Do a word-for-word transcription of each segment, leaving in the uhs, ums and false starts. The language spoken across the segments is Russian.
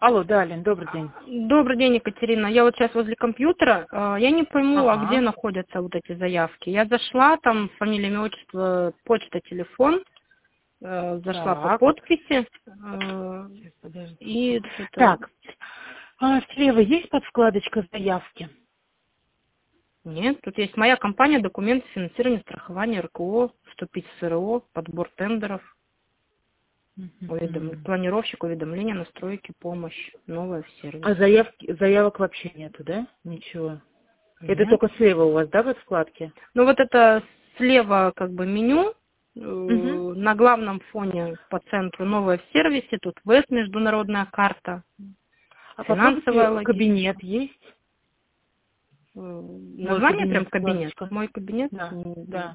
Алло, да, Алин, добрый день. Добрый день, Екатерина. Я вот сейчас возле компьютера. э, Я не пойму, а где Ага. находятся вот эти заявки. Я зашла, там фамилия, имя, отчество, почта, телефон. э, Зашла по Так, подписи. э, сейчас, подожди. И что-то... Так, а слева есть подвкладочка заявки? Нет, тут есть моя компания, документы, финансирование, страхование, РКО, вступить в СРО, подбор тендеров, уведом- Мгм. планировщик, уведомления, настройки, помощь, новое в сервис. А заявки, заявок вообще нету, да? Ничего. Это Нет. только слева у вас, да, в вкладке? Ну вот это слева как бы меню, э, Угу. на главном фоне по центру новое в сервисе, тут ВЭС, международная карта, А финансовая попробуйте логистика. кабинет есть? Э, Мой Название прям кабинет, кабинет. вкладочка. Мой кабинет. Да, м, да.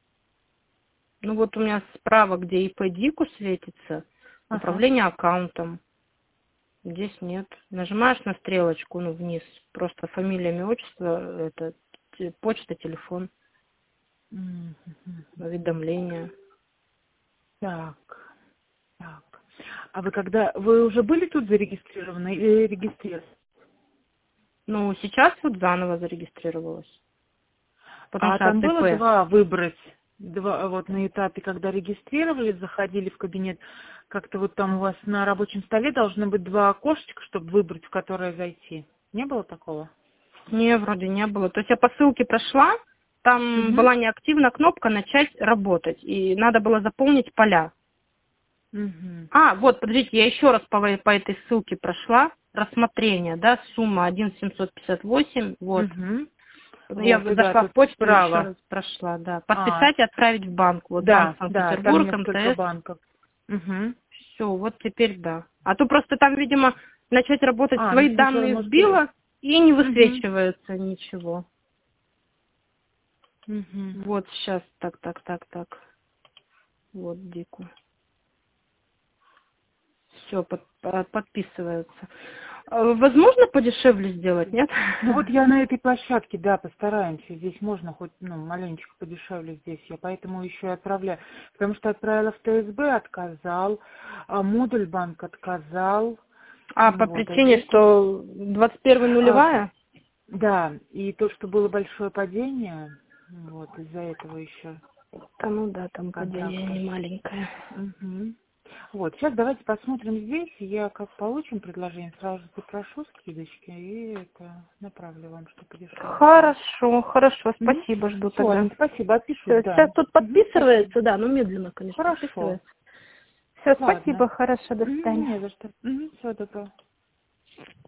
Ну вот у меня справа, где ИП Дику светится, Ага. управление аккаунтом. Здесь нет. Нажимаешь на стрелочку, ну вниз, просто фамилия, имя, отчество, это те- почта, телефон, Мгм. уведомления. Так, так. А вы когда, вы уже были тут зарегистрированы или регистрированы? Ну, сейчас вот заново зарегистрировалась, потому А что там было АТП. два выбрать, два, вот на этапе, когда регистрировались, заходили в кабинет, как-то вот там у вас на рабочем столе должно быть два окошечка, чтобы выбрать, в которое зайти. Не было такого? Не, вроде не было. То есть я по ссылке прошла, там Угу. была неактивна кнопка «Начать работать», и надо было заполнить поля. Угу. А, вот, подождите, я еще раз по, по этой ссылке прошла. Рассмотрение, да, сумма один семьсот пятьдесят восемь, вот. Угу. Я Вот, вот и да, зашла в тут почту и еще справа. раз прошла, да. А, Подписать и отправить в банк. Вот банк да, да, там Санкт-Петербург, несколько МТС. банков. Угу. Все, вот теперь да. А то просто там, видимо, начать работать, А, ну свои сначала, данные может, и... вбила и не Угу. высвечивается ничего. Угу. Вот сейчас, так, так, так, так. Вот дику. Все, подписывается. А, Возможно подешевле сделать, нет? Ну вот я на этой площадке, да, постараемся. Здесь можно хоть, ну, маленечко подешевле здесь. Я поэтому еще и отправляю. Потому что отправила в ТСБ, отказал, а модуль банк отказал. А по Вот, а причине, здесь, что двадцать первая а, нулевая? да, и то, что было большое падение, вот, из-за этого еще Да, ну да, там падение контакта. не маленькое. Мгм. Вот, сейчас давайте посмотрим здесь. Я как получим предложение, сразу же попрошу скидочки и это направлю вам, что подешевле сделать. Хорошо, хорошо, Угу. спасибо, жду Все, тогда. Алин, спасибо, отпишусь, Всё, да. сейчас тут Угу, спасибо. подписывается, да, ну медленно, конечно, Хорошо. подписывается. Все, Ладно. спасибо, хорошо, до Мгм, свидания. не за что. Угу, всего доброго.